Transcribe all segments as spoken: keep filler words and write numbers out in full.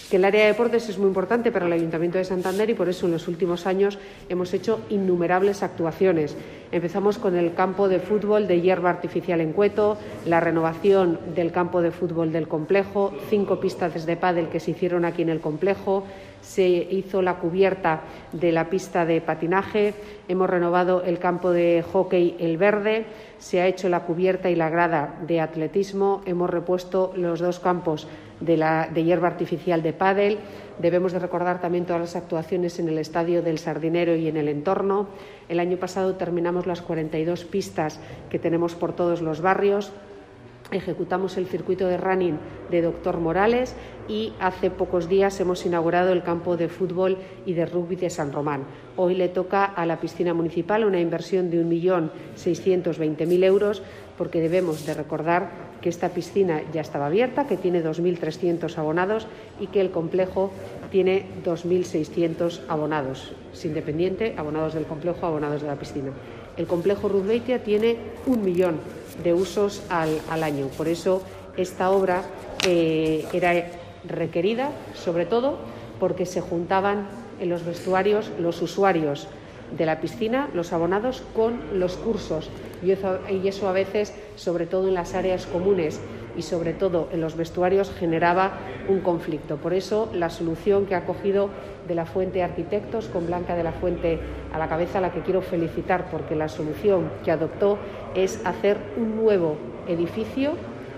que el área de deportes es muy importante para el Ayuntamiento de Santander y por eso en los últimos años hemos hecho innumerables actuaciones. Empezamos con el campo de fútbol de hierba artificial en Cueto, la renovación del campo de fútbol del complejo, cinco pistas de pádel que se hicieron aquí en el complejo, se hizo la cubierta de la pista de patinaje, hemos renovado el campo de hockey El Verde, se ha hecho la cubierta y la grada de atletismo, hemos repuesto los dos campos de, la, de hierba artificial de pádel. Debemos de recordar también todas las actuaciones en el estadio del Sardinero y en el entorno. El año pasado terminamos las cuarenta y dos pistas que tenemos por todos los barrios. Ejecutamos el circuito de running de Doctor Morales y hace pocos días hemos inaugurado el campo de fútbol y de rugby de San Román. Hoy le toca a la piscina municipal una inversión de un millón seiscientos veinte mil euros porque debemos de recordar que esta piscina ya estaba abierta, que tiene dos mil trescientos abonados y que el complejo tiene dos mil seiscientos abonados, independiente, abonados del complejo, abonados de la piscina. El complejo Ruth Beitia tiene un millón de usos al, al año. Por eso esta obra eh, era requerida, sobre todo porque se juntaban en los vestuarios los usuarios de la piscina, los abonados, con los cursos. Y eso, y eso a veces, sobre todo en las áreas comunes y sobre todo en los vestuarios, generaba un conflicto. Por eso la solución que ha cogido de la Fuente Arquitectos, con Blanca de la Fuente a la cabeza, a la que quiero felicitar, porque la solución que adoptó es hacer un nuevo edificio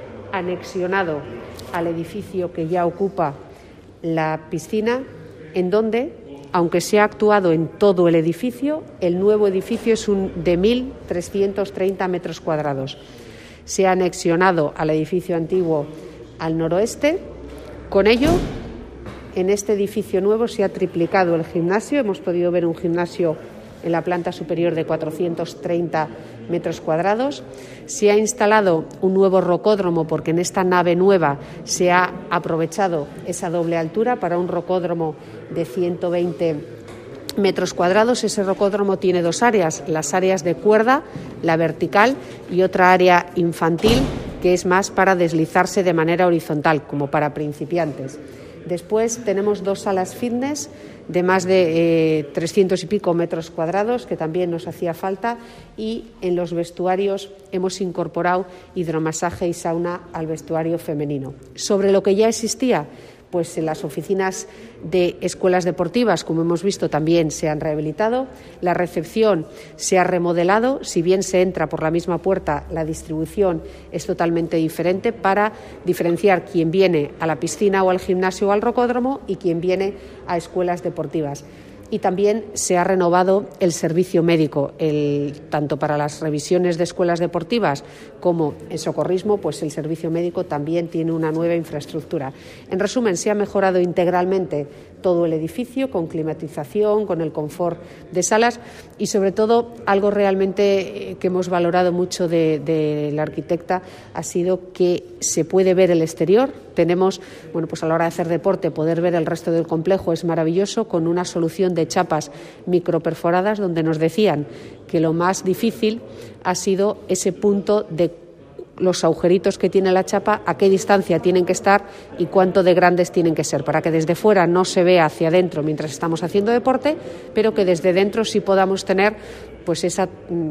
anexionado al edificio que ya ocupa la piscina, en donde, aunque se ha actuado en todo el edificio, el nuevo edificio es un de mil trescientos treinta metros cuadrados. Se ha anexionado al edificio antiguo al noroeste. Con ello, en este edificio nuevo se ha triplicado el gimnasio. Hemos podido ver un gimnasio en la planta superior de cuatrocientos treinta metros cuadrados. Se ha instalado un nuevo rocódromo porque en esta nave nueva se ha aprovechado esa doble altura para un rocódromo de ciento veinte metros cuadrados. Ese rocódromo tiene dos áreas, las áreas de cuerda, la vertical, y otra área infantil que es más para deslizarse de manera horizontal, como para principiantes. Después tenemos dos salas fitness de más de eh, trescientos y pico metros cuadrados, que también nos hacía falta, y en los vestuarios hemos incorporado hidromasaje y sauna al vestuario femenino. Sobre lo que ya existía, pues en las oficinas de escuelas deportivas, como hemos visto, también se han rehabilitado. La recepción se ha remodelado. Si bien se entra por la misma puerta, la distribución es totalmente diferente para diferenciar quién viene a la piscina o al gimnasio o al rocódromo y quién viene a escuelas deportivas. Y también se ha renovado el servicio médico, el, tanto para las revisiones de escuelas deportivas como en socorrismo, pues el servicio médico también tiene una nueva infraestructura. En resumen, se ha mejorado integralmente todo el edificio, con climatización, con el confort de salas y, sobre todo, algo realmente que hemos valorado mucho de, de la arquitecta ha sido que se puede ver el exterior. Tenemos, bueno, pues a la hora de hacer deporte, poder ver el resto del complejo es maravilloso, con una solución de chapas microperforadas donde nos decían que lo más difícil ha sido ese punto de los agujeritos que tiene la chapa, a qué distancia tienen que estar y cuánto de grandes tienen que ser, para que desde fuera no se vea hacia adentro mientras estamos haciendo deporte, pero que desde dentro sí podamos tener pues esa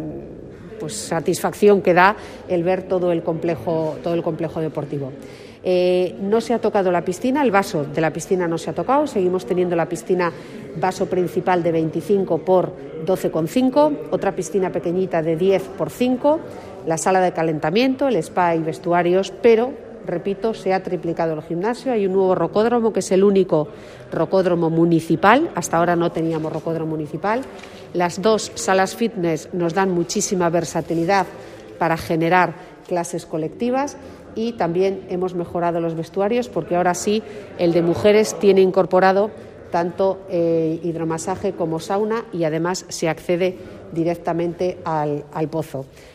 pues satisfacción que da el ver todo el complejo, todo el complejo deportivo. Eh, no se ha tocado la piscina, el vaso de la piscina no se ha tocado, seguimos teniendo la piscina vaso principal de veinticinco por doce coma cinco, otra piscina pequeñita de diez por cinco, la sala de calentamiento, el spa y vestuarios, pero, repito, se ha triplicado el gimnasio. Hay un nuevo rocódromo que es el único rocódromo municipal, hasta ahora no teníamos rocódromo municipal. Las dos salas fitness nos dan muchísima versatilidad para generar clases colectivas. Y también hemos mejorado los vestuarios porque ahora sí el de mujeres tiene incorporado tanto eh, hidromasaje como sauna y además se accede directamente al, al pozo.